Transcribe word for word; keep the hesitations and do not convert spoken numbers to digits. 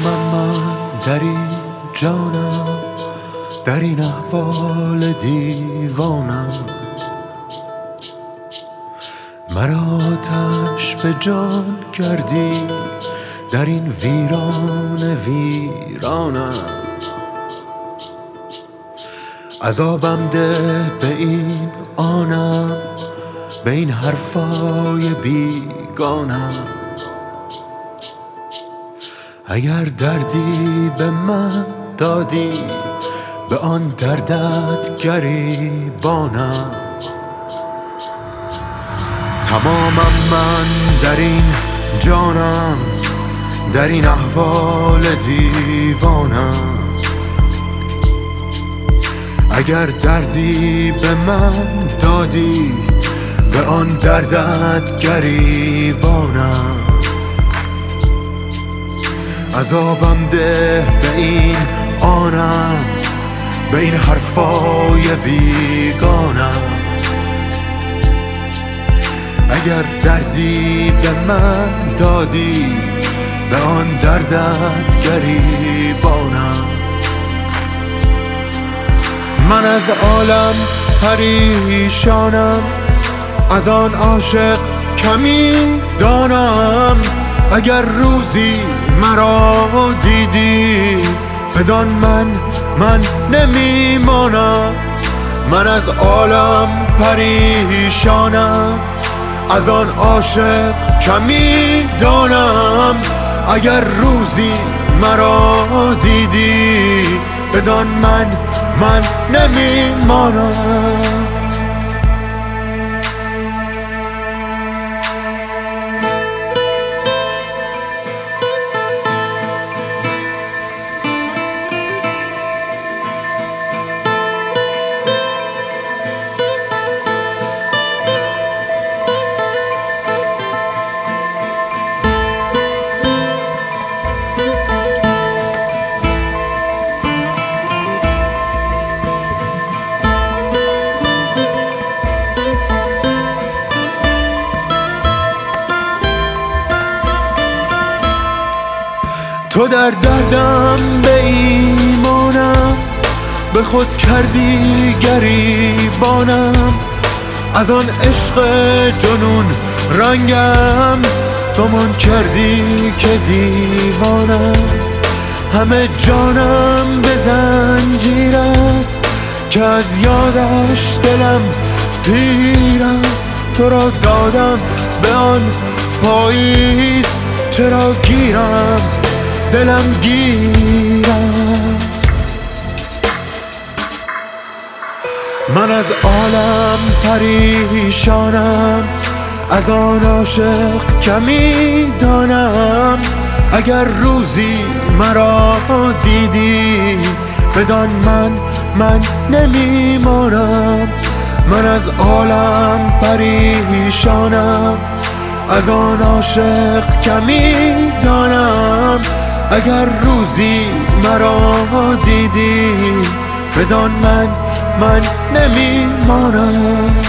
تمامم من در این جانم، در این احوال دیوانم. مرا آتش به جان کردی، در این ویران ویرانم. عذابم ده به این آنم، به این حرفای بیگانم. اگر دردی به من دادی، به آن دردت گریبانم. تمامم من در این جانم، در این احوال دیوانم. اگر دردی به من دادی، به آن دردت گریبانم. عذابم ده به این آنم، به این حرفای بیگانم. اگر دردی به من دادی، به آن دردت گریبانم. من از عالم پریشانم، از آن عاشق کمی دانم. اگر روزی مرا دیدی، بدان من من نمیمانم. من از عالم پریشانم، از آن عاشق کمی دانم. اگر روزی مرا دیدی، بدان من من نمیمانم. تو در دردم به ایمانم، به خود کردی گریبانم. از آن عشق جنون رنگم، تو من کردی که دیوانم. همه جانم به زنجیر است، که از یادش دلم پیر است. تو را دادم به آن پاییز، چرا گیرم دلم گیر است. من از عالم پریشانم، از آن عاشق کمی دانم. اگر روزی مرا دیدی، بدان من من نمیمانم. من از عالم پریشانم، از آن عاشق کمی دانم. اگر روزی مرا دیدی، بدان من من نمیمانم.